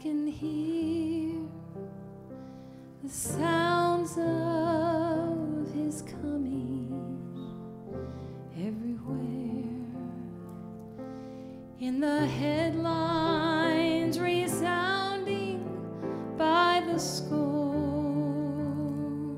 can hear the sounds of his coming everywhere, in the headlines resounding by the score.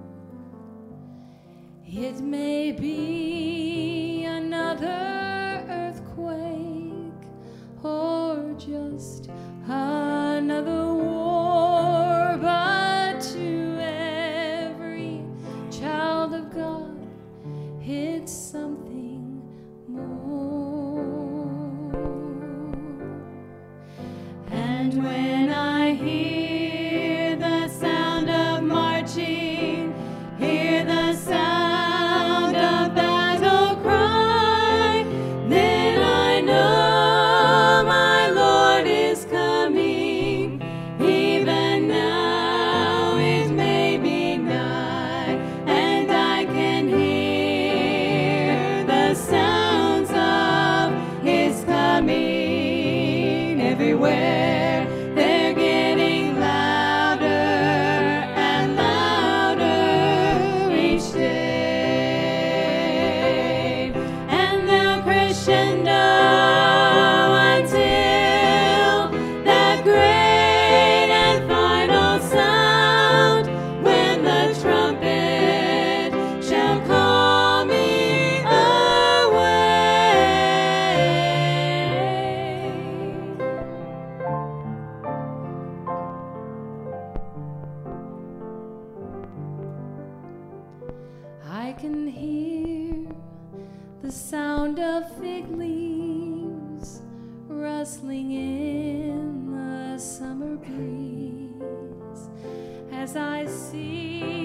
It may be another earthquake or just another war, but to every child of God, it's something more. And when I hear the sound of marching, hear the sound of battle cry, then I know my Lord is coming. Even now it may be night, and I can hear the sounds of his coming everywhere. They're getting louder and louder each day, and they'll crescendo until that great and final sound, when the trumpet shall call me away. I can hear the sound of fig leaves rustling in the summer breeze, as I see